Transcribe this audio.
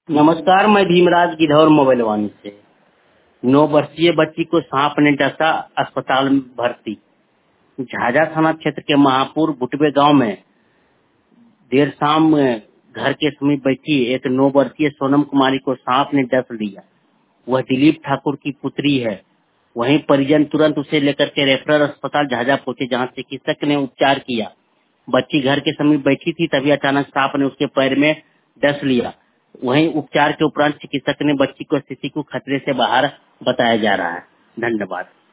नमस्कार, मैं भीमराज गिद्धौर मोबाइल वानी से। 9 वर्षीय बच्ची को सांप ने डसा, अस्पताल में भर्ती। झाझा थाना क्षेत्र के महापुर बुटवे गांव में देर शाम घर के समीप बैठी एक 9 वर्षीय सोनम कुमारी को सांप ने डस लिया। वह दिलीप ठाकुर की पुत्री है। वहीं परिजन तुरंत उसे लेकर के रेफरल अस्पताल झाझा पहुंचे, जहां चिकित्सक ने उपचार किया। बच्ची घर के समीप बैठी थी, तभी अचानक सांप ने उसके पैर में डस लिया। वहीं उपचार के उपरांत चिकित्सक ने बच्ची को स्थिति को खतरे से बाहर बताया जा रहा है। धन्यवाद।